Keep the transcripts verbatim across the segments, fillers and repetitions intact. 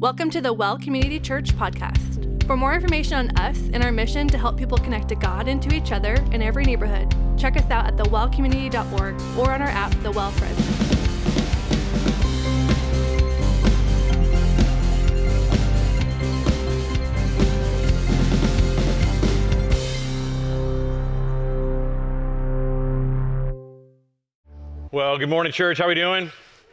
Welcome to the Well Community Church podcast. For more information on us and our mission to help people connect to God and to each other in every neighborhood, check us out at the well community dot org or on our app, The Well Friends. Well, good morning, church. How are we doing?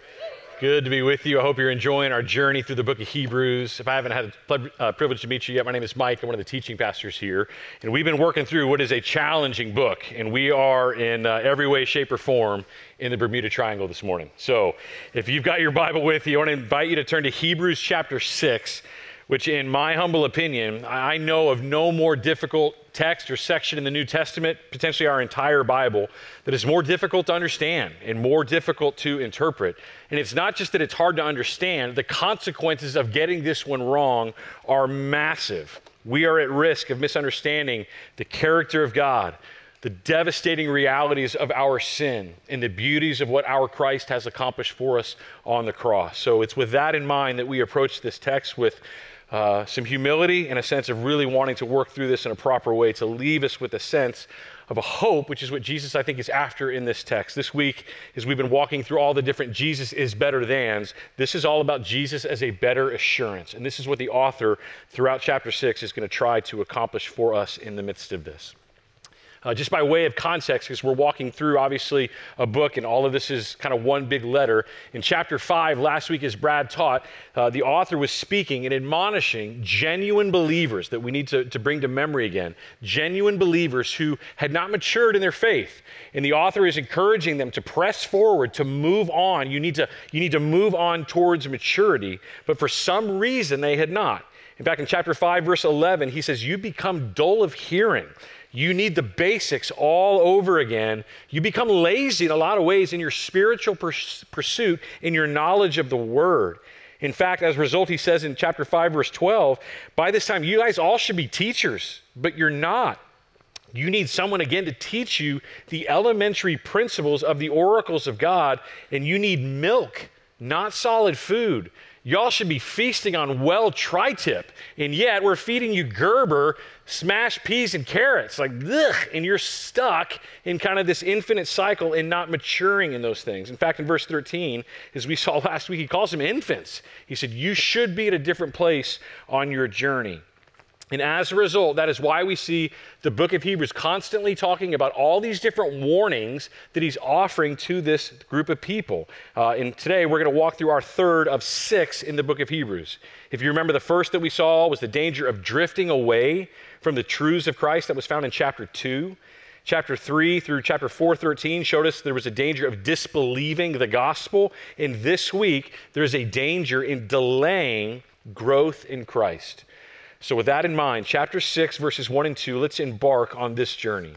Good to be with you. I hope you're enjoying our journey through the book of Hebrews. If I haven't had the uh, privilege to meet you yet, my name is Mike. I'm one of the teaching pastors here. And we've been working through what is a challenging book. And we are in uh, every way, shape, or form in the Bermuda Triangle this morning. So if you've got your Bible with you, I want to invite you to turn to Hebrews chapter six, which in my humble opinion, I know of no more difficult text or section in the New Testament, potentially our entire Bible, that is more difficult to understand and more difficult to interpret. And it's not just that it's hard to understand, the consequences of getting this one wrong are massive. We are at risk of misunderstanding the character of God, the devastating realities of our sin, and the beauties of what our Christ has accomplished for us on the cross. So it's with that in mind that we approach this text with Uh, some humility and a sense of really wanting to work through this in a proper way to leave us with a sense of a hope, which is what Jesus, I think, is after in this text. This week, as we've been walking through all the different Jesus is better thans, this is all about Jesus as a better assurance. And this is what the author throughout chapter six is going to try to accomplish for us in the midst of this. Uh, just by way of context, because we're walking through, obviously, a book, and all of this is kind of one big letter. In chapter five, last week, as Brad taught, uh, the author was speaking and admonishing genuine believers that we need to, to bring to memory again, genuine believers who had not matured in their faith. And the author is encouraging them to press forward, to move on. You need to, you need to move on towards maturity, but for some reason, they had not. In fact, in chapter five, verse eleven, he says, you become dull of hearing. You need the basics all over again. You become lazy in a lot of ways in your spiritual pers- pursuit, in your knowledge of the word. In fact, as a result, he says in chapter five, verse twelve, by this time, you guys all should be teachers, but you're not. You need someone, again, to teach you the elementary principles of the oracles of God, and you need milk, not solid food. Y'all should be feasting on well tri-tip, and yet we're feeding you Gerber, smashed peas and carrots, like ugh, and you're stuck in kind of this infinite cycle and not maturing in those things. In fact, in verse thirteen, as we saw last week, he calls them infants. He said, you should be at a different place on your journey. And as a result, that is why we see the book of Hebrews constantly talking about all these different warnings that he's offering to this group of people. Uh, and today we're going to walk through our third of six in the book of Hebrews. If you remember, the first that we saw was the danger of drifting away from the truths of Christ that was found in chapter two. Chapter three through chapter four thirteen showed us there was a danger of disbelieving the gospel. And this week, there's a danger in delaying growth in Christ. So with that in mind, chapter six, verses one and two, let's embark on this journey.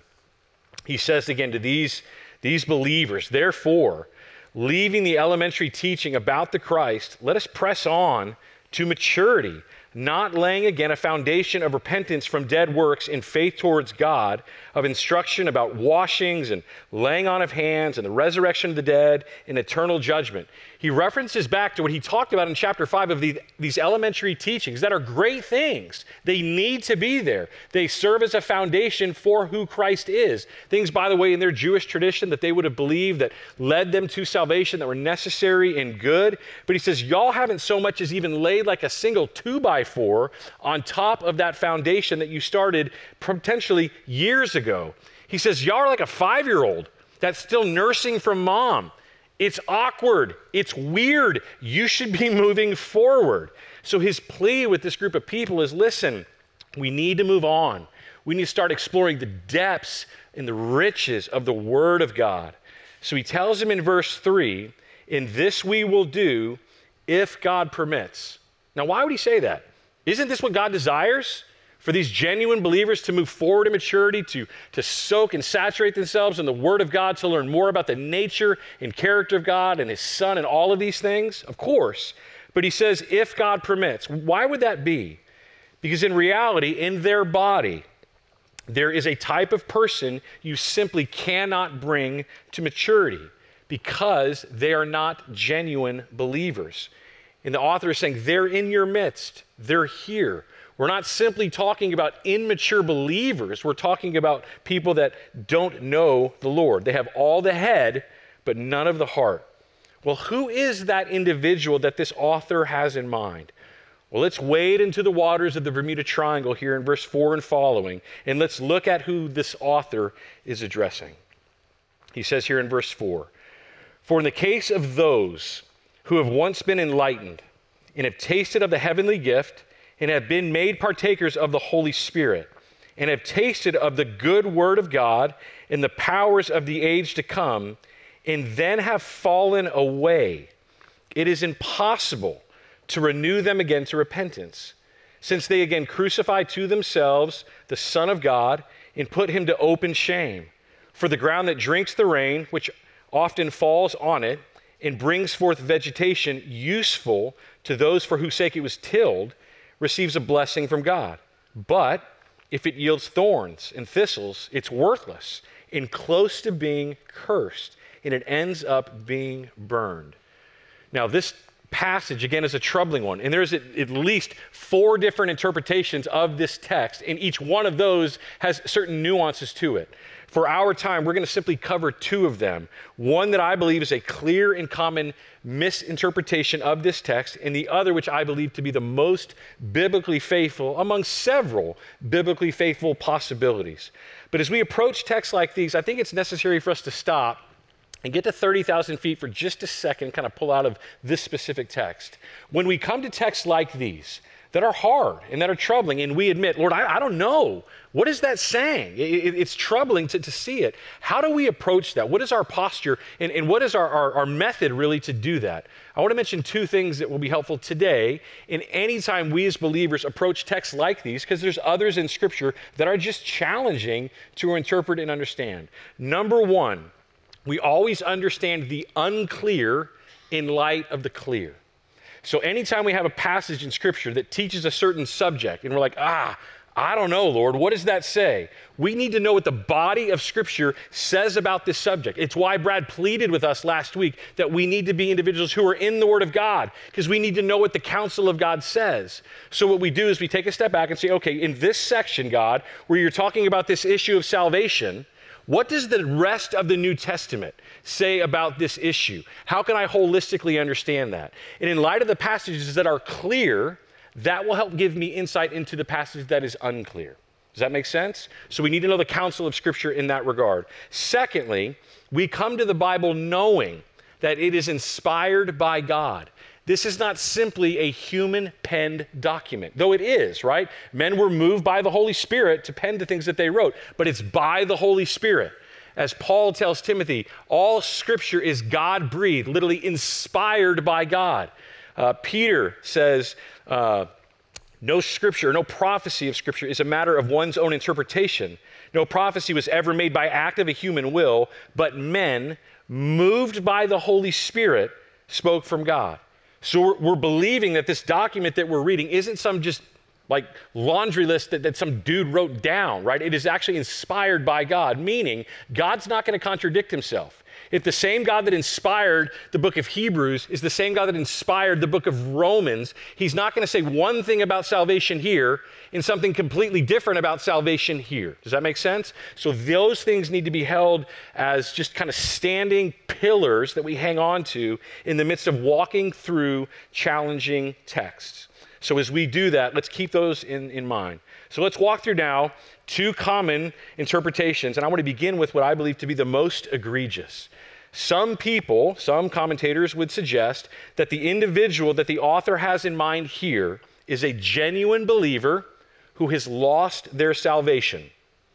He says again to these, these believers, therefore, leaving the elementary teaching about the Christ, let us press on to maturity, not laying again a foundation of repentance from dead works in faith towards God, of instruction about washings and laying on of hands and the resurrection of the dead and eternal judgment. He references back to what he talked about in chapter five of the, these elementary teachings that are great things. They need to be there. They serve as a foundation for who Christ is. Things, by the way, in their Jewish tradition that they would have believed that led them to salvation, that were necessary and good. But he says, y'all haven't so much as even laid like a single two by four on top of that foundation that you started potentially years ago. He says, y'all are like a five-year-old that's still nursing from mom. It's awkward. It's weird. You should be moving forward. So his plea with this group of people is, listen, we need to move on. We need to start exploring the depths and the riches of the Word of God. So he tells them in verse three, in this we will do if God permits. Now, why would he say that? Isn't this what God desires? For these genuine believers to move forward in maturity, to, to soak and saturate themselves in the Word of God, to learn more about the nature and character of God and His Son and all of these things? Of course. But he says, if God permits. Why would that be? Because in reality, in their body, there is a type of person you simply cannot bring to maturity because they are not genuine believers. And the author is saying, they're in your midst. They're here. We're not simply talking about immature believers. We're talking about people that don't know the Lord. They have all the head, but none of the heart. Well, who is that individual that this author has in mind? Well, let's wade into the waters of the Bermuda Triangle here in verse four and following, and let's look at who this author is addressing. He says here in verse four, "For in the case of those who have once been enlightened and have tasted of the heavenly gift and have been made partakers of the Holy Spirit and have tasted of the good word of God and the powers of the age to come, and then have fallen away, it is impossible to renew them again to repentance, since they again crucify to themselves the Son of God and put him to open shame. For the ground that drinks the rain, which often falls on it, and brings forth vegetation useful to those for whose sake it was tilled, receives a blessing from God. But if it yields thorns and thistles, it's worthless and close to being cursed, and it ends up being burned." Now, this passage, again, is a troubling one, and there's at, at least four different interpretations of this text, and each one of those has certain nuances to it. For our time, we're going to simply cover two of them. One that I believe is a clear and common misinterpretation of this text, and the other which I believe to be the most biblically faithful among several biblically faithful possibilities. But as we approach texts like these, I think it's necessary for us to stop and get to thirty thousand feet for just a second, kind of pull out of this specific text. When we come to texts like these that are hard and that are troubling, and we admit, Lord, I, I don't know. What is that saying? It, it, it's troubling to, to see it. How do we approach that? What is our posture, and, and what is our, our, our method really to do that? I want to mention two things that will be helpful today in any time we as believers approach texts like these, because there's others in Scripture that are just challenging to interpret and understand. Number one, we always understand the unclear in light of the clear. So anytime we have a passage in Scripture that teaches a certain subject, and we're like, ah, I don't know, Lord, what does that say? We need to know what the body of Scripture says about this subject. It's why Brad pleaded with us last week that we need to be individuals who are in the Word of God, because we need to know what the counsel of God says. So what we do is we take a step back and say, okay, in this section, God, where you're talking about this issue of salvation, what does the rest of the New Testament say about this issue? How can I holistically understand that? And in light of the passages that are clear, that will help give me insight into the passage that is unclear. Does that make sense? So we need to know the counsel of Scripture in that regard. Secondly, we come to the Bible knowing that it is inspired by God. This is not simply a human-penned document, though it is, right? Men were moved by the Holy Spirit to pen the things that they wrote, but it's by the Holy Spirit. As Paul tells Timothy, all Scripture is God-breathed, literally inspired by God. Uh, Peter says, uh, no Scripture, no prophecy of Scripture is a matter of one's own interpretation. No prophecy was ever made by act of a human will, but men, moved by the Holy Spirit, spoke from God. So we're, we're believing that this document that we're reading isn't some just like laundry list that, that some dude wrote down, right? It is actually inspired by God, meaning God's not going to contradict himself. If the same God that inspired the book of Hebrews is the same God that inspired the book of Romans, he's not going to say one thing about salvation here and something completely different about salvation here. Does that make sense? So those things need to be held as just kind of standing pillars that we hang on to in the midst of walking through challenging texts. So as we do that, let's keep those in, in mind. So let's walk through now two common interpretations, and I want to begin with what I believe to be the most egregious. Some people, some commentators would suggest that the individual that the author has in mind here is a genuine believer who has lost their salvation.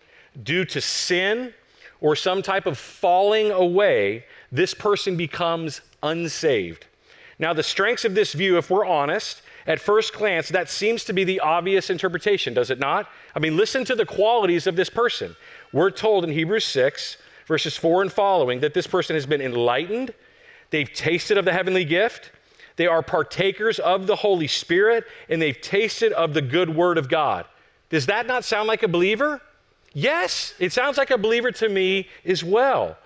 Due to sin or some type of falling away, this person becomes unsaved. Now, the strengths of this view, if we're honest, at first glance, that seems to be the obvious interpretation, does it not? I mean, listen to the qualities of this person. We're told in Hebrews six, verses four and following, that this person has been enlightened, they've tasted of the heavenly gift, they are partakers of the Holy Spirit, and they've tasted of the good word of God. Does that not sound like a believer? Yes, it sounds like a believer to me as well.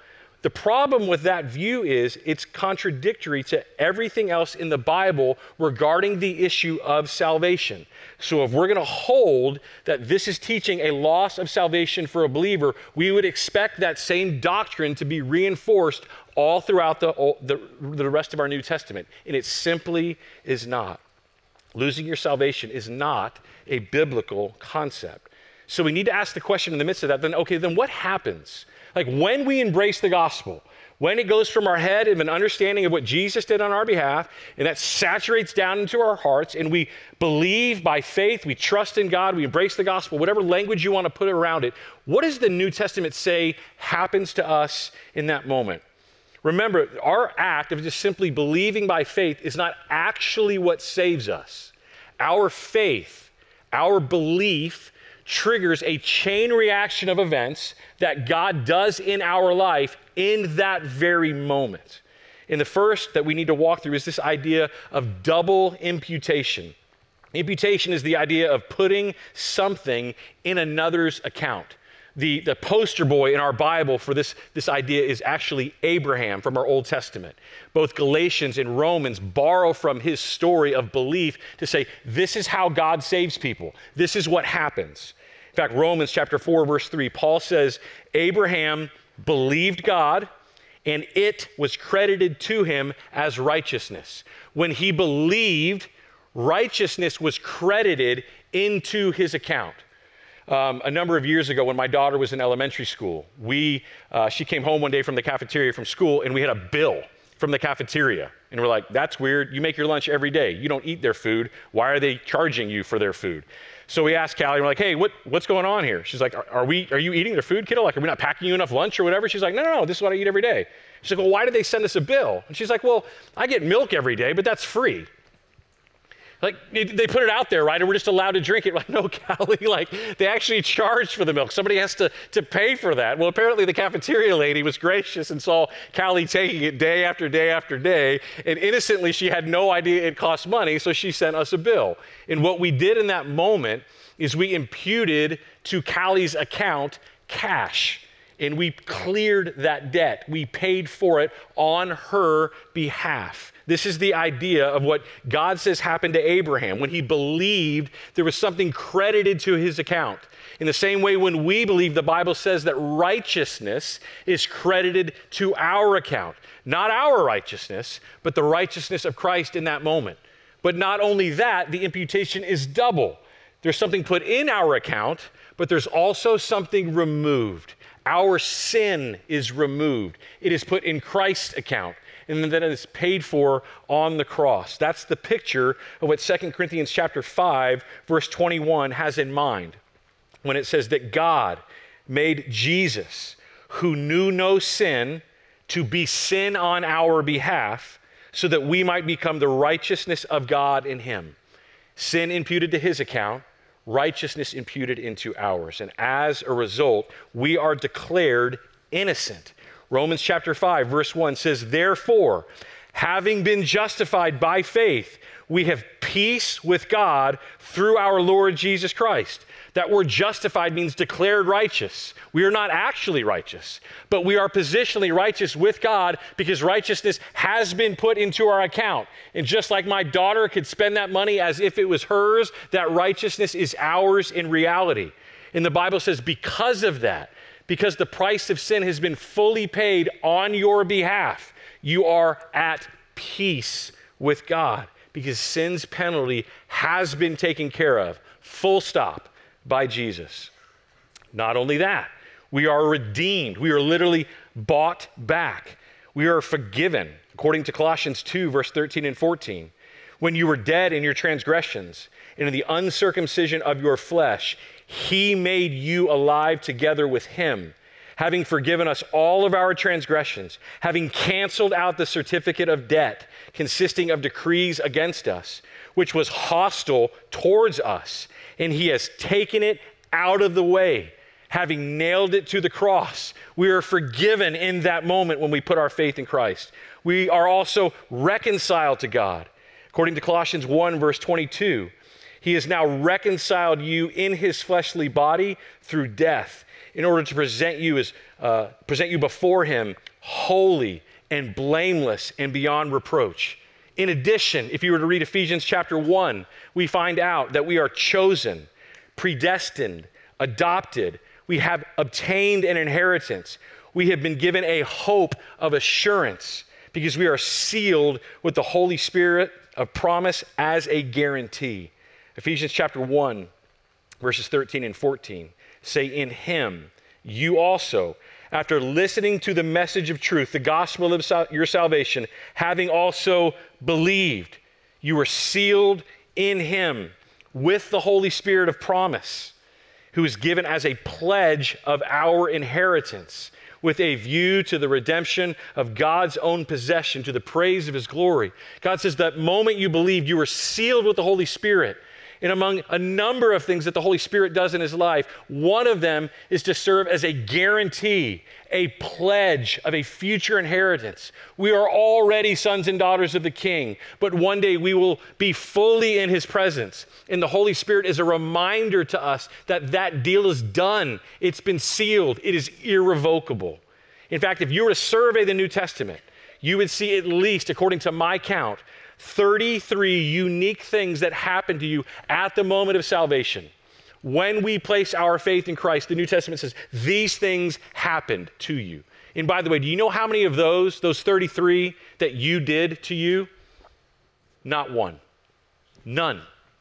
The problem with that view is it's contradictory to everything else in the Bible regarding the issue of salvation. So if we're going to hold that this is teaching a loss of salvation for a believer, we would expect that same doctrine to be reinforced all throughout the, the, the rest of our New Testament. And it simply is not. Losing your salvation is not a biblical concept. So we need to ask the question in the midst of that, then, okay, then what happens? Like when we embrace the gospel, when it goes from our head of an understanding of what Jesus did on our behalf, and that saturates down into our hearts, and we believe by faith, we trust in God, we embrace the gospel, whatever language you want to put around it, what does the New Testament say happens to us in that moment? Remember, our act of just simply believing by faith is not actually what saves us. Our faith, our belief, triggers a chain reaction of events that God does in our life in that very moment. And the first that we need to walk through is this idea of double imputation. Imputation is the idea of putting something in another's account. The, the poster boy in our Bible for this, this idea is actually Abraham from our Old Testament. Both Galatians and Romans borrow from his story of belief to say, this is how God saves people. This is what happens. In fact, Romans chapter four, verse three, Paul says, Abraham believed God, and it was credited to him as righteousness. When he believed, righteousness was credited into his account. Um, a number of years ago when my daughter was in elementary school, we, uh, she came home one day from the cafeteria from school and we had a bill from the cafeteria. And we're like, that's weird. You make your lunch every day. You don't eat their food. Why are they charging you for their food? So we asked Callie, we're like, hey, what, what's going on here? She's like, are, are we, are you eating their food, kiddo? Like, are we not packing you enough lunch or whatever? She's like, no, no, no, this is what I eat every day. She's like, well, why did they send us a bill? And she's like, well, I get milk every day, but that's free. Like, they put it out there, right? And we're just allowed to drink it. Like, no, Callie, like, they actually charge for the milk. Somebody has to, to pay for that. Well, apparently the cafeteria lady was gracious and saw Callie taking it day after day after day. And innocently, she had no idea it cost money, so she sent us a bill. And what we did in that moment is we imputed to Callie's account cash. And we cleared that debt. We paid for it on her behalf. This is the idea of what God says happened to Abraham. When he believed, there was something credited to his account. In the same way, when we believe, the Bible says that righteousness is credited to our account. Not our righteousness, but the righteousness of Christ in that moment. But not only that, the imputation is double. There's something put in our account, but there's also something removed. Our sin is removed. It is put in Christ's account, and then it is paid for on the cross. That's the picture of what Second Corinthians chapter five, verse twenty-one has in mind when it says that God made Jesus, who knew no sin, to be sin on our behalf, so that we might become the righteousness of God in him. Sin imputed to his account, righteousness imputed into ours. And as a result, we are declared innocent. Romans chapter five, verse one says, therefore, having been justified by faith, we have peace with God through our Lord Jesus Christ. That word justified means declared righteous. We are not actually righteous, but we are positionally righteous with God because righteousness has been put into our account. And just like my daughter could spend that money as if it was hers, that righteousness is ours in reality. And the Bible says because of that, because the price of sin has been fully paid on your behalf, you are at peace with God because sin's penalty has been taken care of, full stop, by Jesus. Not only that, we are redeemed. We are literally bought back. We are forgiven, according to Colossians two, verse thirteen and fourteen. When you were dead in your transgressions and in the uncircumcision of your flesh, he made you alive together with him, having forgiven us all of our transgressions, having canceled out the certificate of debt consisting of decrees against us, which was hostile towards us. And he has taken it out of the way, having nailed it to the cross. We are forgiven in that moment when we put our faith in Christ. We are also reconciled to God. According to Colossians one, verse twenty-two, he has now reconciled you in his fleshly body through death in order to present you as uh, present you before him holy and blameless and beyond reproach. In addition, if you were to read Ephesians chapter one, we find out that we are chosen, predestined, adopted. We have obtained an inheritance. We have been given a hope of assurance because we are sealed with the Holy Spirit of promise as a guarantee. Ephesians chapter one, verses thirteen and fourteen say, in him, you also, after listening to the message of truth, the gospel of sal- your salvation, having also believed, you were sealed in him with the Holy Spirit of promise, who is given as a pledge of our inheritance, with a view to the redemption of God's own possession, to the praise of his glory. God says that moment you believed, you were sealed with the Holy Spirit. And among a number of things that the Holy Spirit does in his life, one of them is to serve as a guarantee, a pledge of a future inheritance. We are already sons and daughters of the King, but one day we will be fully in his presence. And the Holy Spirit is a reminder to us that that deal is done. It's been sealed. It is irrevocable. In fact, if you were to survey the New Testament, you would see at least, according to my count, thirty-three unique things that happen to you at the moment of salvation. When we place our faith in Christ, the New Testament says these things happened to you. And by the way, do you know how many of those, those thirty-three that you did to you? Not one. None.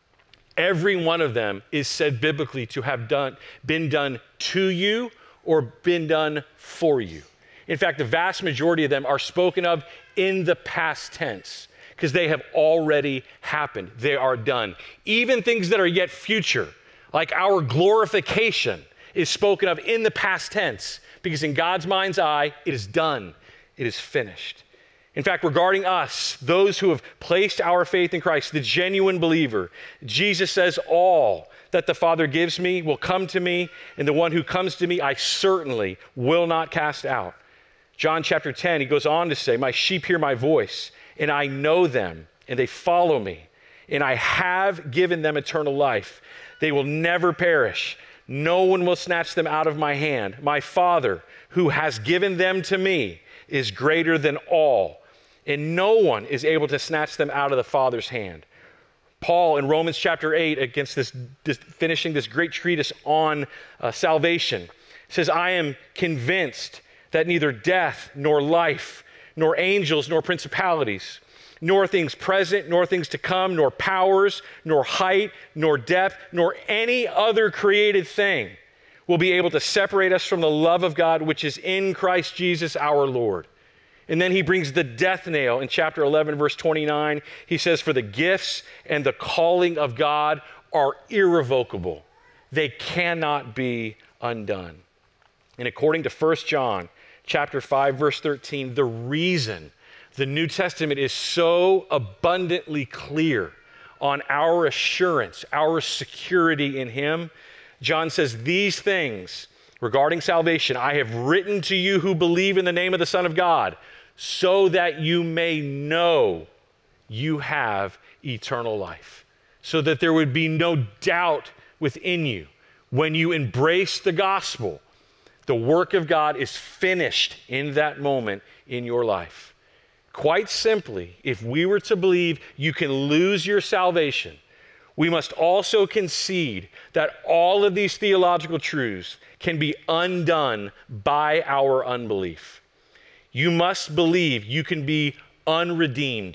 Every one of them is said biblically to have done, been done to you or been done for you. In fact, the vast majority of them are spoken of in the past tense, because they have already happened. They are done. Even things that are yet future, like our glorification, is spoken of in the past tense, because in God's mind's eye, it is done. It is finished. In fact, regarding us, those who have placed our faith in Christ, the genuine believer, Jesus says, all that the Father gives me will come to me, and the one who comes to me, I certainly will not cast out. John chapter ten, he goes on to say, my sheep hear my voice, and I know them, and they follow me, and I have given them eternal life. They will never perish. No one will snatch them out of my hand. My Father, who has given them to me, is greater than all, and no one is able to snatch them out of the Father's hand. Paul in Romans chapter eight, against this, this finishing this great treatise on uh, salvation, says, I am convinced that neither death nor life, nor angels, nor principalities, nor things present, nor things to come, nor powers, nor height, nor depth, nor any other created thing will be able to separate us from the love of God, which is in Christ Jesus our Lord. And then he brings the death nail in chapter eleven, verse twenty-nine. He says, for the gifts and the calling of God are irrevocable. They cannot be undone. And according to First John, chapter five, verse thirteen, the reason the New Testament is so abundantly clear on our assurance, our security in him, John says, these things regarding salvation, I have written to you who believe in the name of the Son of God, so that you may know you have eternal life, so that there would be no doubt within you when you embrace the gospel. The work of God is finished in that moment in your life. Quite simply, if we were to believe you can lose your salvation, we must also concede that all of these theological truths can be undone by our unbelief. You must believe you can be unredeemed,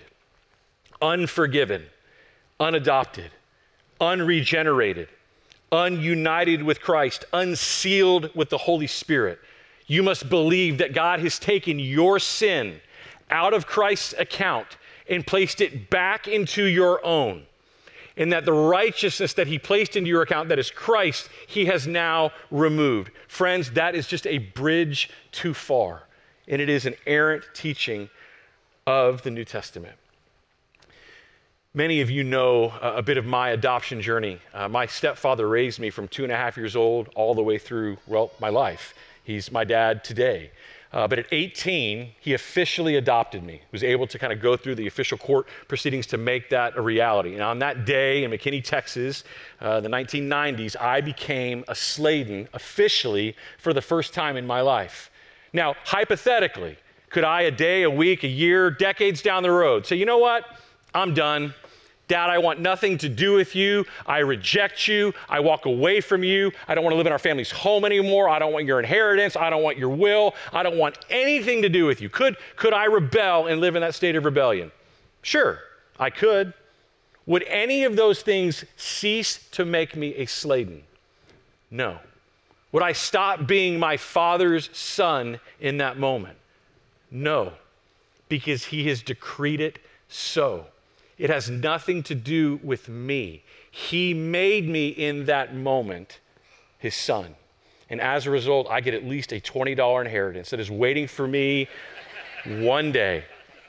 unforgiven, unadopted, unregenerated, ununited with Christ, unsealed with the Holy Spirit. You must believe that God has taken your sin out of Christ's account and placed it back into your own, and that the righteousness that he placed into your account, that is Christ, he has now removed. Friends, that is just a bridge too far, and it is an errant teaching of the New Testament. Many of you know uh, a bit of my adoption journey. Uh, my stepfather raised me from two and a half years old all the way through, well, my life. He's my dad today. Uh, but at eighteen, he officially adopted me, was able to kind of go through the official court proceedings to make that a reality. And on that day in McKinney, Texas, uh, the nineteen nineties, I became a Sladen officially for the first time in my life. Now, hypothetically, Could I, a day, a week, a year, decades down the road, say, you know what? I'm done. Dad, I want nothing to do with you. I reject you. I walk away from you. I don't want to live in our family's home anymore. I don't want your inheritance. I don't want your will. I don't want anything to do with you. Could, could I rebel and live in that state of rebellion? Sure, I could. Would any of those things cease to make me a Sladen? No. Would I stop being my Father's son in that moment? No, because he has decreed it so. It has nothing to do with me. He made me in that moment his son. And as a result, I get at least a twenty dollars inheritance that is waiting for me one day.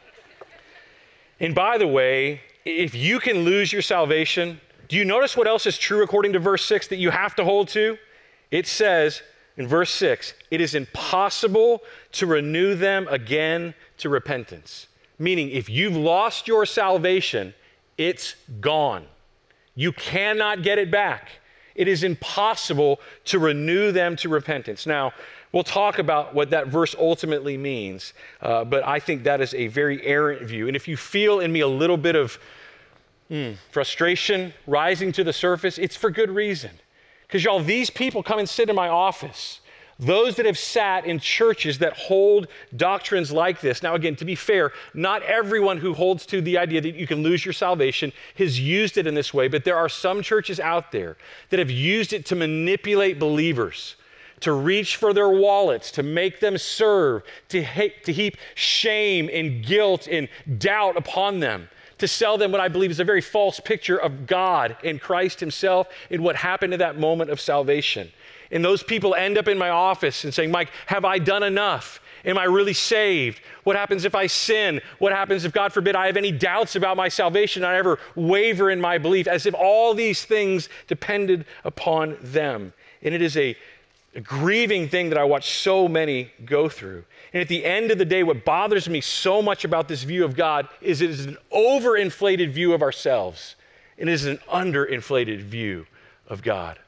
And by the way, if you can lose your salvation, do you notice what else is true according to verse six that you have to hold to? It says in verse six, it is impossible to renew them again to repentance. Meaning, if you've lost your salvation, it's gone. You cannot get it back. It is impossible to renew them to repentance. Now, we'll talk about what that verse ultimately means, uh, but I think that is a very errant view. And if you feel in me a little bit of mm, frustration rising to the surface, it's for good reason. Because y'all, these people come and sit in my office. Those that have sat in churches that hold doctrines like this. Now, again, to be fair, not everyone who holds to the idea that you can lose your salvation has used it in this way, but there are some churches out there that have used it to manipulate believers, to reach for their wallets, to make them serve, to, ha- to heap shame and guilt and doubt upon them, to sell them what I believe is a very false picture of God and Christ himself and what happened in that moment of salvation. And those people end up in my office and saying, Mike, have I done enough? Am I really saved? What happens if I sin? What happens if, God forbid, I have any doubts about my salvation and I ever waver in my belief, as if all these things depended upon them. And it is a, a grieving thing that I watch so many go through. And at the end of the day, what bothers me so much about this view of God is it is an overinflated view of ourselves. It is an underinflated view of God.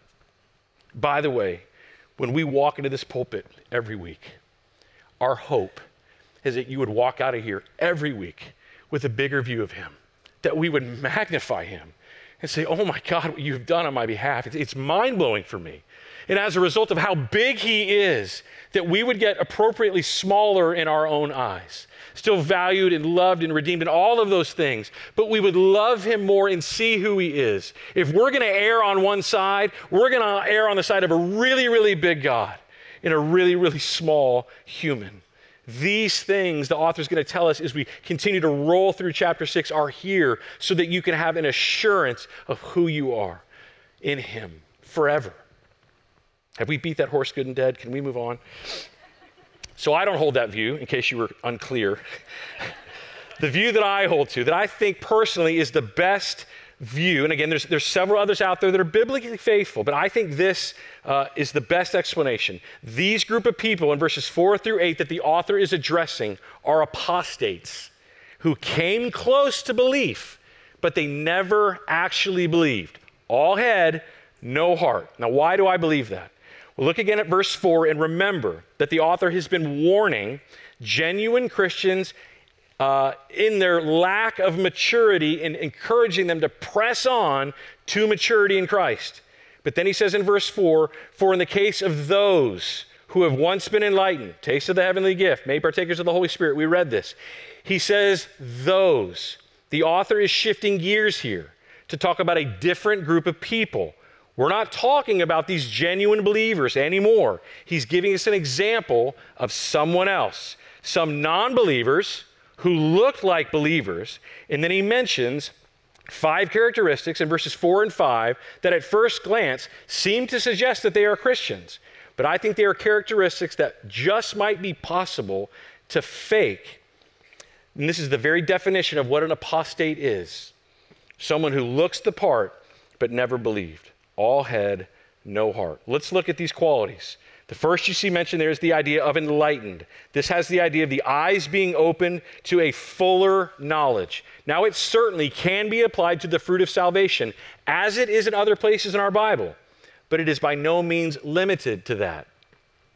By the way, when we walk into this pulpit every week, our hope is that you would walk out of here every week with a bigger view of him, that we would magnify him and say, oh my God, what you've done on my behalf. It's, it's mind-blowing for me. And as a result of how big he is, that we would get appropriately smaller in our own eyes, still valued and loved and redeemed and all of those things, but we would love him more and see who he is. If we're going to err on one side, we're going to err on the side of a really, really big God and a really, really small human. These things the author's going to tell us as we continue to roll through chapter six are here so that you can have an assurance of who you are in him forever. Have we beat that horse good and dead? Can we move on? So I don't hold that view, in case you were unclear. The view that I hold to, that I think personally is the best view, and again, there's, there's several others out there that are biblically faithful, but I think this uh, is the best explanation. These group of people in verses four through eight that the author is addressing are apostates who came close to belief, but they never actually believed. All head, no heart. Now, why do I believe that? Well, look again at verse four and remember that the author has been warning genuine Christians uh, in their lack of maturity and encouraging them to press on to maturity in Christ. But then he says in verse four, for in the case of those who have once been enlightened, tasted the heavenly gift, made partakers of the Holy Spirit, we read this. He says those. The author is shifting gears here to talk about a different group of people. We're not talking about these genuine believers anymore. He's giving us an example of someone else, some non-believers who looked like believers, and then he mentions five characteristics in verses four and five that at first glance seem to suggest that they are Christians. But I think they are characteristics that just might be possible to fake. And this is the very definition of what an apostate is. Someone who looks the part but never believed. All head, no heart. Let's look at these qualities. The first you see mentioned there is the idea of enlightened. This has the idea of the eyes being opened to a fuller knowledge. Now, it certainly can be applied to the fruit of salvation, as it is in other places in our Bible, but it is by no means limited to that.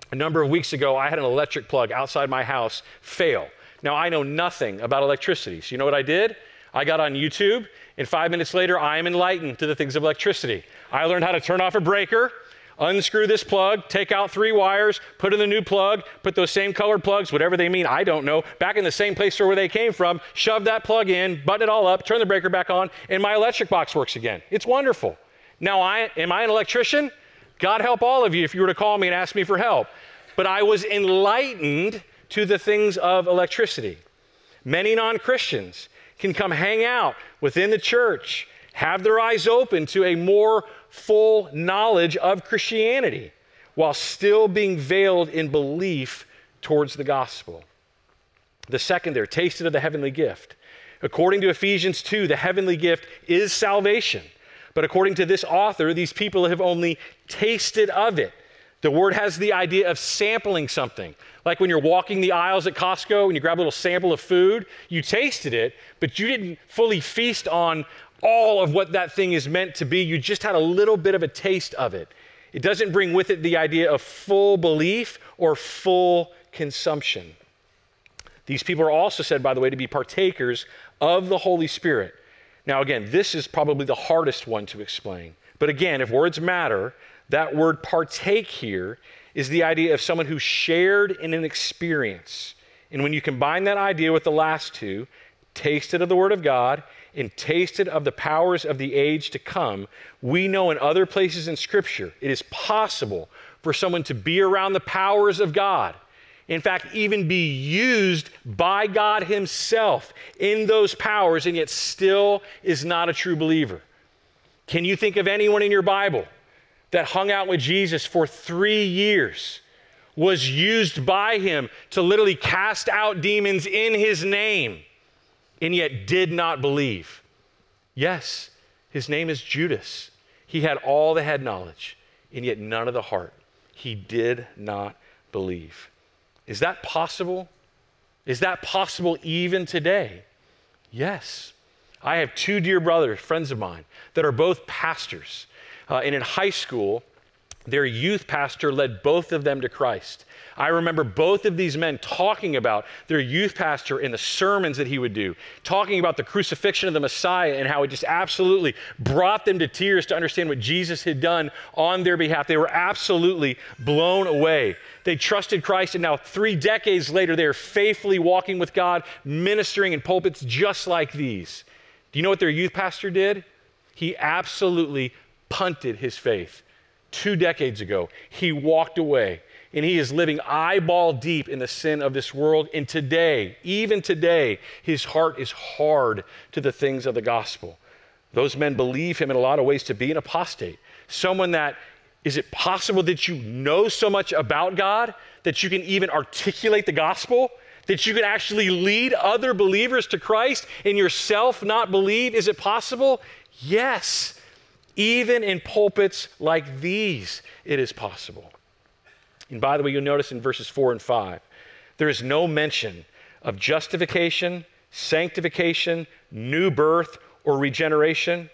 A number of weeks ago, I had an electric plug outside my house fail. Now, I know nothing about electricity, so you know what I did? I got on YouTube, and five minutes later, I am enlightened to the things of electricity. I learned how to turn off a breaker, unscrew this plug, take out three wires, put in the new plug, put those same colored plugs, whatever they mean, I don't know, back in the same place where they came from, shove that plug in, button it all up, turn the breaker back on, and my electric box works again. It's wonderful. Now, I, am I an electrician? God help all of you if you were to call me and ask me for help. But I was enlightened to the things of electricity. Many non-Christians can come hang out within the church, have their eyes open to a more full knowledge of Christianity while still being veiled in belief towards the gospel. The second there, tasted of the heavenly gift. According to Ephesians two, the heavenly gift is salvation. But according to this author, these people have only tasted of it. The word has the idea of sampling something. Like when you're walking the aisles at Costco and you grab a little sample of food, you tasted it, but you didn't fully feast on all of what that thing is meant to be. You just had a little bit of a taste of it. It doesn't bring with it the idea of full belief or full consumption. These people are also said, by the way, to be partakers of the Holy Spirit. Now, again, this is probably the hardest one to explain. But again, if words matter, that word partake here is the idea of someone who shared in an experience. And when you combine that idea with the last two, tasted of the Word of God and tasted of the powers of the age to come, we know in other places in Scripture it is possible for someone to be around the powers of God. In fact, even be used by God Himself in those powers and yet still is not a true believer. Can you think of anyone in your Bible that hung out with Jesus for three years, was used by Him to literally cast out demons in His name, and yet did not believe? Yes, his name is Judas. He had all the head knowledge, and yet none of the heart. He did not believe. Is that possible? Is that possible even today? Yes. I have two dear brothers, friends of mine, that are both pastors. Uh, and in high school, their youth pastor led both of them to Christ. I remember both of these men talking about their youth pastor and the sermons that he would do, talking about the crucifixion of the Messiah and how it just absolutely brought them to tears to understand what Jesus had done on their behalf. They were absolutely blown away. They trusted Christ, and now three decades later, they are faithfully walking with God, ministering in pulpits just like these. Do you know what their youth pastor did? He absolutely punted his faith. Two decades ago, he walked away, and he is living eyeball deep in the sin of this world. And today, even today, his heart is hard to the things of the gospel. Those men believe him in a lot of ways to be an apostate, someone that, is it possible that you know so much about God that you can even articulate the gospel, that you can actually lead other believers to Christ and yourself not believe? Is it possible? Yes. Even in pulpits like these, it is possible. And by the way, you'll notice in verses four and five, there is no mention of justification, sanctification, new birth, or regeneration.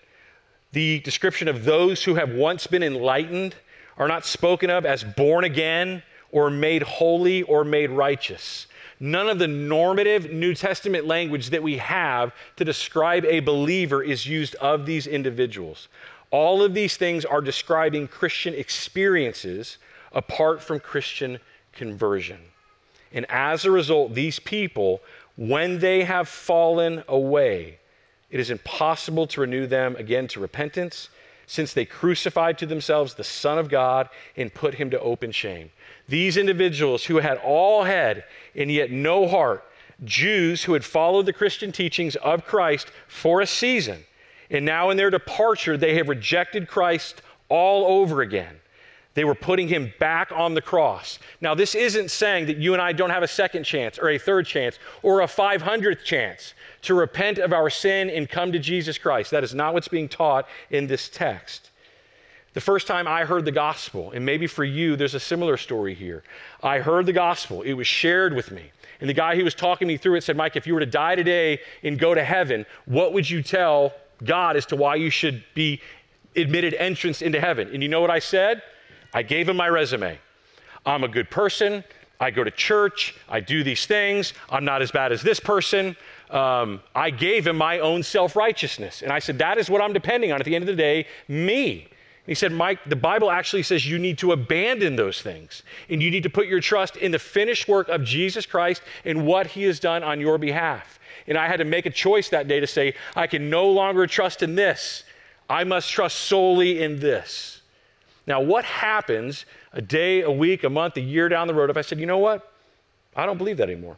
The description of those who have once been enlightened are not spoken of as born again or made holy or made righteous. None of the normative New Testament language that we have to describe a believer is used of these individuals. All of these things are describing Christian experiences apart from Christian conversion. And as a result, these people, when they have fallen away, it is impossible to renew them again to repentance, since they crucified to themselves the Son of God and put him to open shame. These individuals who had all head and yet no heart, Jews who had followed the Christian teachings of Christ for a season, and now in their departure, they have rejected Christ all over again. They were putting him back on the cross. Now, this isn't saying that you and I don't have a second chance or a third chance or a five hundredth chance to repent of our sin and come to Jesus Christ. That is not what's being taught in this text. The first time I heard the gospel, and maybe for you, there's a similar story here. I heard the gospel. It was shared with me. And the guy who was talking me through it said, Mike, if you were to die today and go to heaven, what would you tell God as to why you should be admitted entrance into heaven? And you know what I said? I gave him my resume. I'm a good person. I go to church. I do these things. I'm not as bad as this person. Um, I gave him my own self-righteousness. And I said, that is what I'm depending on at the end of the day, me. He said, Mike, the Bible actually says you need to abandon those things and you need to put your trust in the finished work of Jesus Christ and what he has done on your behalf. And I had to make a choice that day to say, I can no longer trust in this. I must trust solely in this. Now, what happens a day, a week, a month, a year down the road if I said, you know what? I don't believe that anymore.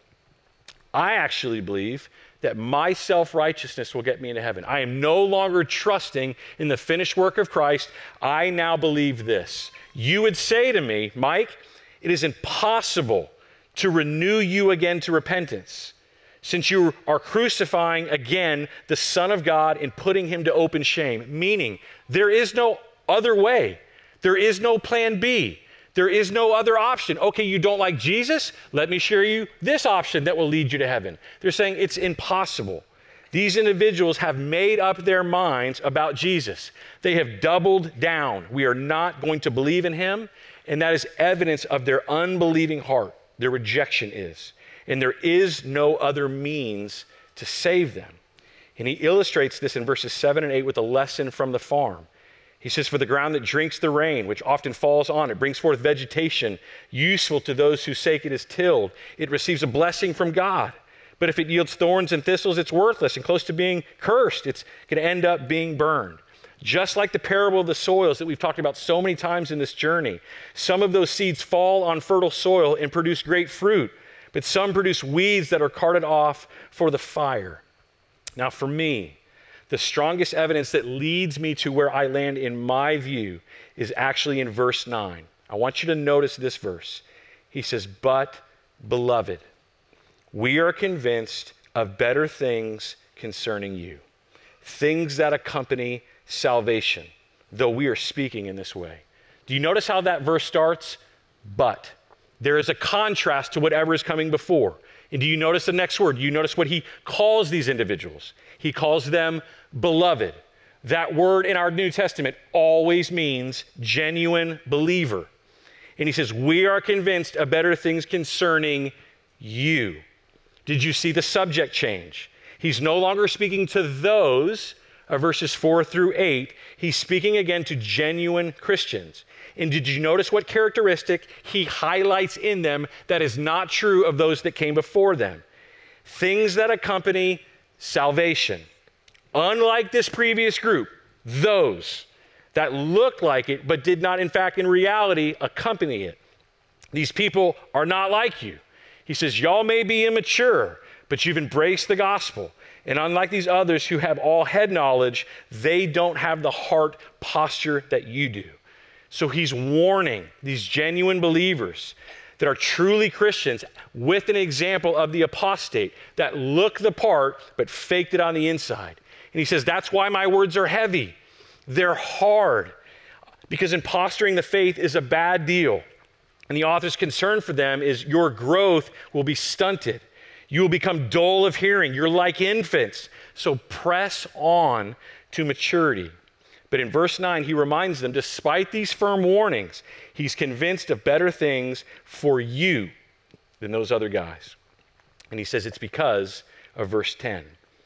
I actually believe that my self-righteousness will get me into heaven. I am no longer trusting in the finished work of Christ. I now believe this. You would say to me, Mike, it is impossible to renew you again to repentance, since you are crucifying again the Son of God and putting him to open shame, meaning there is no other way. There is no plan B. There is no other option. Okay, you don't like Jesus? Let me share you this option that will lead you to heaven. They're saying it's impossible. These individuals have made up their minds about Jesus. They have doubled down. We are not going to believe in him, and that is evidence of their unbelieving heart. Their rejection is. And there is no other means to save them. And he illustrates this in verses seven and eight with a lesson from the farm. He says, for the ground that drinks the rain, which often falls on it, brings forth vegetation, useful to those whose sake it is tilled. It receives a blessing from God. But if it yields thorns and thistles, it's worthless and close to being cursed. It's going to end up being burned. Just like the parable of the soils that we've talked about so many times in this journey, some of those seeds fall on fertile soil and produce great fruit, but some produce weeds that are carted off for the fire. Now for me, the strongest evidence that leads me to where I land in my view is actually in verse nine. I want you to notice this verse. He says, but beloved, we are convinced of better things concerning you, things that accompany salvation, though we are speaking in this way. Do you notice how that verse starts? But. There is a contrast to whatever is coming before. And do you notice the next word? Do you notice what he calls these individuals? He calls them beloved. That word in our New Testament always means genuine believer. And he says, we are convinced of better things concerning you. Did you see the subject change? He's no longer speaking to those of verses four through eight. He's speaking again to genuine Christians. And did you notice what characteristic he highlights in them that is not true of those that came before them? Things that accompany salvation. Unlike this previous group, those that looked like it but did not, in fact, in reality, accompany it. These people are not like you. He says, y'all may be immature, but you've embraced the gospel. And unlike these others who have all head knowledge, they don't have the heart posture that you do. So he's warning these genuine believers that are truly Christians with an example of the apostate that look the part but faked it on the inside. And he says, that's why my words are heavy. They're hard, because impostering the faith is a bad deal. And the author's concern for them is your growth will be stunted. You will become dull of hearing. You're like infants. So press on to maturity. But in verse nine, he reminds them, despite these firm warnings, he's convinced of better things for you than those other guys. And he says it's because of verse ten.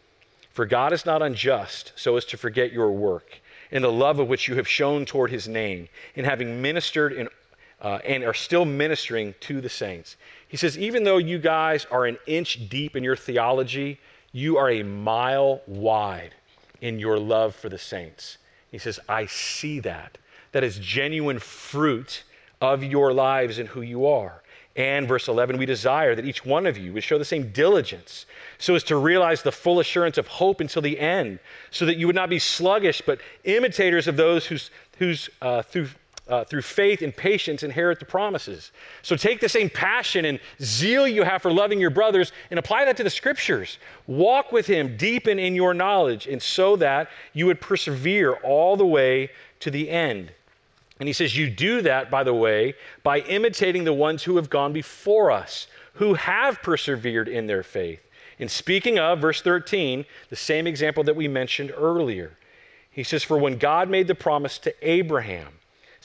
For God is not unjust so as to forget your work and the love of which you have shown toward his name, in having ministered in, uh, and are still ministering to the saints. He says, even though you guys are an inch deep in your theology, you are a mile wide in your love for the saints. He says, I see that. That is genuine fruit of your lives and who you are. And verse eleven, we desire that each one of you would show the same diligence so as to realize the full assurance of hope until the end, so that you would not be sluggish, but imitators of those whose, whose uh, through, uh, through faith and patience inherit the promises. So take the same passion and zeal you have for loving your brothers and apply that to the scriptures. Walk with him, deepen in your knowledge, and so that you would persevere all the way to the end. And he says, you do that, by the way, by imitating the ones who have gone before us, who have persevered in their faith. And speaking of, verse thirteen, the same example that we mentioned earlier. He says, for when God made the promise to Abraham,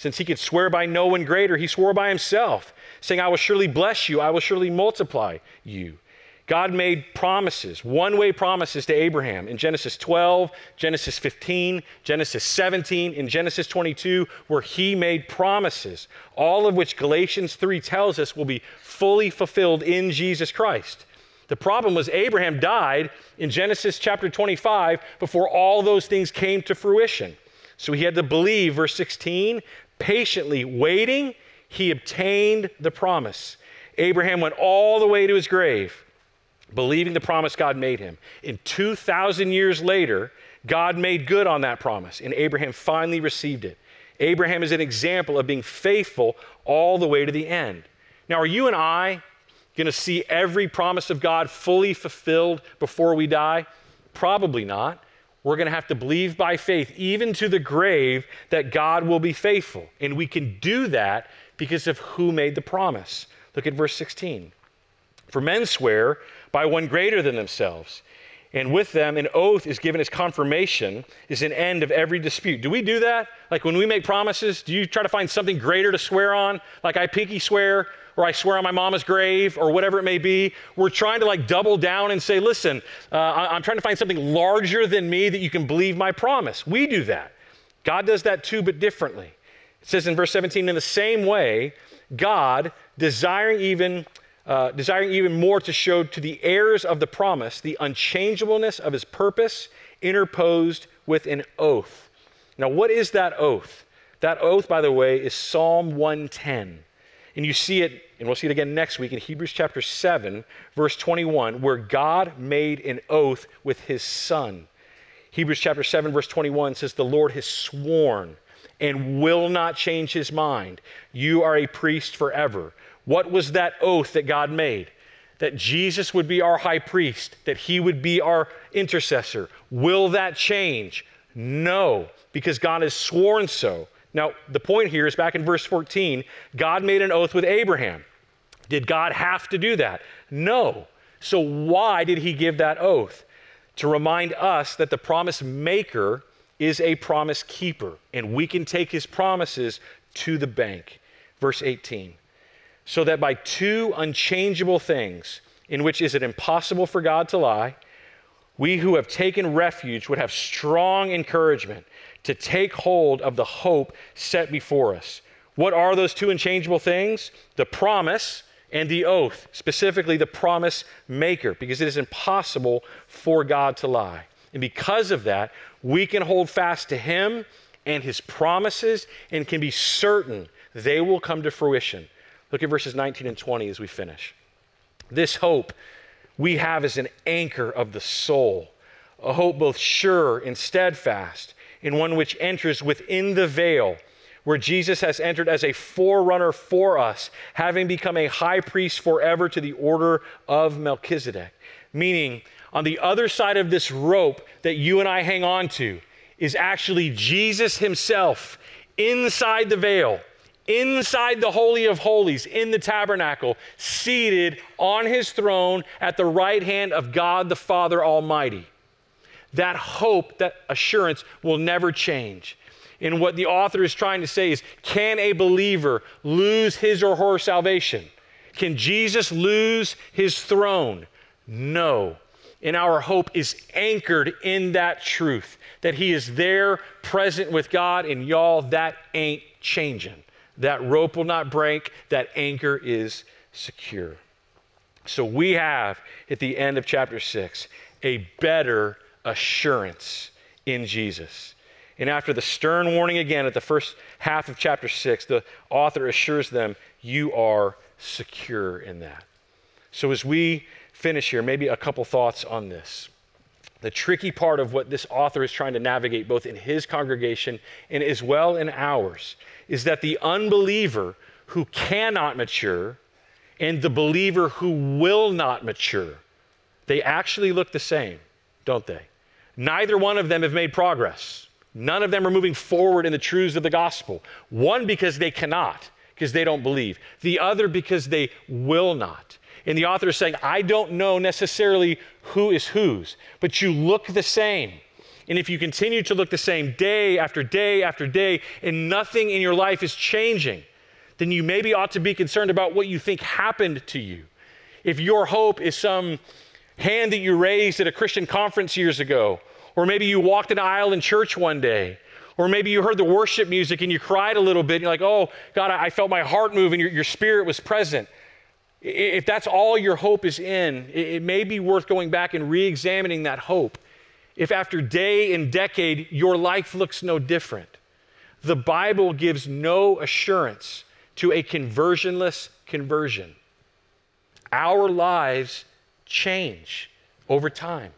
Since he could swear by no one greater, he swore by himself, saying, I will surely bless you, I will surely multiply you. God made promises, one-way promises to Abraham in Genesis twelve, Genesis fifteen, Genesis seventeen, in Genesis twenty-two, where he made promises, all of which Galatians three tells us will be fully fulfilled in Jesus Christ. The problem was Abraham died in Genesis chapter twenty-five before all those things came to fruition. So he had to believe, verse sixteen, patiently waiting, he obtained the promise. Abraham went all the way to his grave, believing the promise God made him. And two thousand years later, God made good on that promise, and Abraham finally received it. Abraham is an example of being faithful all the way to the end. Now, are you and I going to see every promise of God fully fulfilled before we die? Probably not. We're going to have to believe by faith, even to the grave, that God will be faithful. And we can do that because of who made the promise. Look at verse sixteen. For men swear by one greater than themselves, and with them an oath is given as confirmation, is an end of every dispute. Do we do that? Like when we make promises, do you try to find something greater to swear on? Like I pinky swear, or I swear on my mama's grave, or whatever it may be. We're trying to like double down and say, listen, uh, I'm trying to find something larger than me that you can believe my promise. We do that. God does that too, but differently. It says in verse seventeen, in the same way, God, desiring even Uh, desiring even more to show to the heirs of the promise the unchangeableness of his purpose, interposed with an oath. Now, what is that oath? That oath, by the way, is Psalm one ten. And you see it, and we'll see it again next week in Hebrews chapter seven, verse twenty-one, where God made an oath with his son. Hebrews chapter seven, verse twenty-one says, the Lord has sworn and will not change his mind. You are a priest forever. What was that oath that God made? That Jesus would be our high priest, that he would be our intercessor. Will that change? No, because God has sworn so. Now, the point here is back in verse fourteen, God made an oath with Abraham. Did God have to do that? No. So why did he give that oath? To remind us that the promise maker is a promise keeper, and we can take his promises to the bank. Verse eighteen. So that by two unchangeable things, in which is it impossible for God to lie, we who have taken refuge would have strong encouragement to take hold of the hope set before us. What are those two unchangeable things? The promise and the oath, specifically the promise maker, because it is impossible for God to lie. And because of that, we can hold fast to him and his promises and can be certain they will come to fruition. Look at verses nineteen and twenty as we finish. This hope we have as an anchor of the soul, a hope both sure and steadfast, and one which enters within the veil, where Jesus has entered as a forerunner for us, having become a high priest forever to the order of Melchizedek. Meaning, on the other side of this rope that you and I hang on to is actually Jesus himself inside the veil, inside the Holy of Holies, in the tabernacle, seated on his throne at the right hand of God the Father Almighty. That hope, that assurance will never change. And what the author is trying to say is, can a believer lose his or her salvation? Can Jesus lose his throne? No. And our hope is anchored in that truth, that he is there present with God, and y'all, that ain't changing. That rope will not break. That anchor is secure. So we have, at the end of chapter six, a better assurance in Jesus. And after the stern warning again at the first half of chapter six, the author assures them, you are secure in that. So as we finish here, maybe a couple thoughts on this. The tricky part of what this author is trying to navigate, both in his congregation and as well in ours, is that the unbeliever who cannot mature and the believer who will not mature, they actually look the same, don't they? Neither one of them have made progress. None of them are moving forward in the truths of the gospel. One because they cannot, because they don't believe. The other because they will not. And the author is saying, I don't know necessarily who is whose, but you look the same. And if you continue to look the same day after day after day and nothing in your life is changing, then you maybe ought to be concerned about what you think happened to you. If your hope is some hand that you raised at a Christian conference years ago, or maybe you walked an aisle in church one day, or maybe you heard the worship music and you cried a little bit and you're like, oh, God, I felt my heart move and your, your spirit was present. If that's all your hope is in, it may be worth going back and re-examining that hope. If after day and decade, your life looks no different. The Bible gives no assurance to a conversionless conversion. Our lives change over time.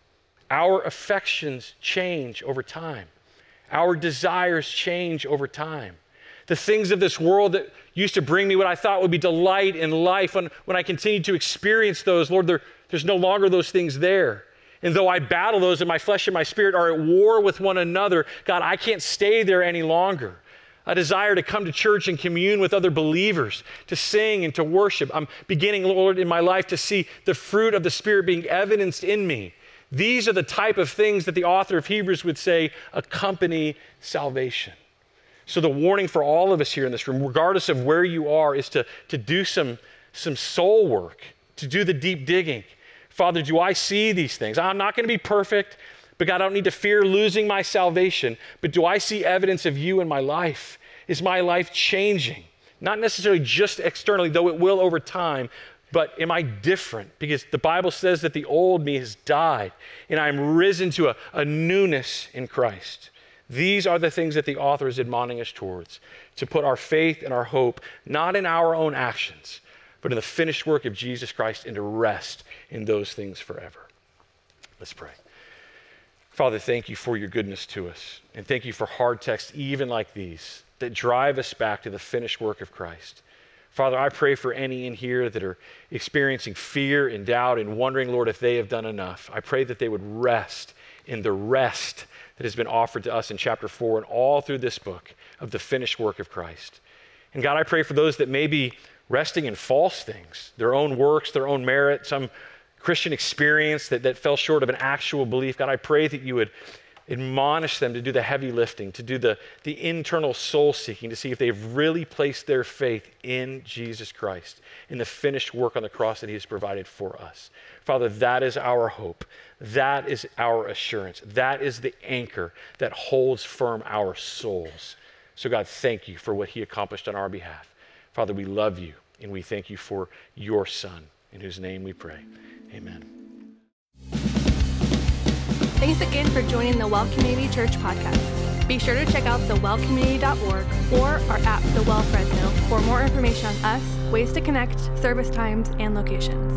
Our affections change over time. Our desires change over time. The things of this world that used to bring me what I thought would be delight in life, when, when I continue to experience those, Lord, there, there's no longer those things there. And though I battle those and my flesh and my spirit are at war with one another, God, I can't stay there any longer. A desire to come to church and commune with other believers, to sing and to worship. I'm beginning, Lord, in my life to see the fruit of the Spirit being evidenced in me. These are the type of things that the author of Hebrews would say accompany salvation. So the warning for all of us here in this room, regardless of where you are, is to, to do some, some soul work, to do the deep digging. Father, do I see these things? I'm not going to be perfect, but God, I don't need to fear losing my salvation. But do I see evidence of you in my life? Is my life changing? Not necessarily just externally, though it will over time, but am I different? Because the Bible says that the old me has died and I'm risen to a, a newness in Christ. These are the things that the author is admoning us towards, to put our faith and our hope not in our own actions, but in the finished work of Jesus Christ, and to rest in those things forever. Let's pray. Father, thank you for your goodness to us, and thank you for hard texts even like these that drive us back to the finished work of Christ. Father, I pray for any in here that are experiencing fear and doubt and wondering, Lord, if they have done enough. I pray that they would rest in the rest that has been offered to us in chapter four and all through this book of the finished work of Christ. And God, I pray for those that may be resting in false things, their own works, their own merit, some Christian experience that, that fell short of an actual belief. God, I pray that you would admonish them to do the heavy lifting, to do the, the internal soul seeking, to see if they've really placed their faith in Jesus Christ, in the finished work on the cross that he has provided for us. Father, that is our hope. That is our assurance. That is the anchor that holds firm our souls. So God, thank you for what he accomplished on our behalf. Father, we love you and we thank you for your Son, in whose name we pray. Amen. Thanks again for joining the Well Community Church podcast. Be sure to check out the well community dot org or our app, The Well Fresno, for more information on us, ways to connect, service times, and locations.